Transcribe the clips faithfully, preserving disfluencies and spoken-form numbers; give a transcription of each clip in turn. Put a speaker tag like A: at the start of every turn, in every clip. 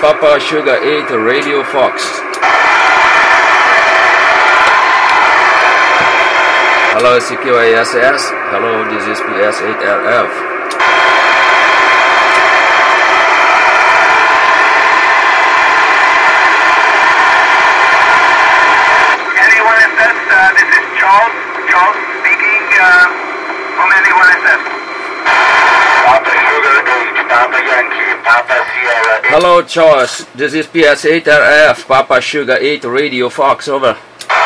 A: Papa Sugar eight Radio Fox. Hello, C Q A S S. Hello, this is P S eight R F.
B: Anyone S S, uh, this is Charles. Charles speaking uh, from Anyone S S. Papa Sugar eight, Papa Yankee, Papa Sierra eight.
A: Hello, Charles. This is P S eight R F, Papa Sugar eight Radio Fox. Over.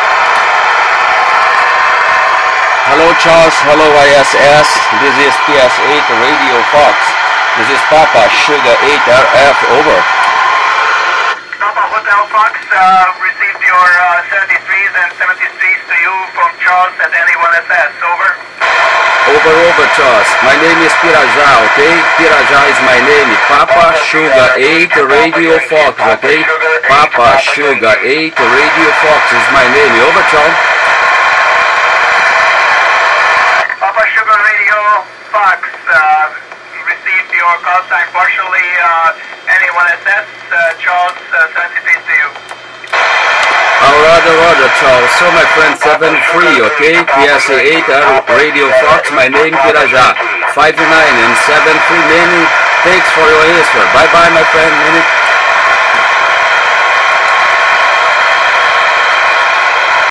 A: Hello, Charles. Hello, I S S. This is P S eight Radio Fox. This is Papa Sugar eight R F. Over.
B: Papa Hotel Fox uh, received your uh, seventy-threes and seventy-threes to you from Charles at Anyone S S. Over.
A: Over, over, Charles. My name is Piraja, okay? Piraja is my name. Papa Sugar eight Radio Fox, okay? Papa Sugar eight Radio Fox is my name. Over, Charles.
B: Papa Sugar Radio Fox uh, received your call sign partially. Uh, Anyone S S, uh, Charles, uh, seventy-three to you.
A: Oh, rather, rather, Charles. So, my friend, seven three, okay? P S eight Radio Fox, my name Piraja. five nine and seven three, many thanks for your answer. Bye-bye, my friend. Many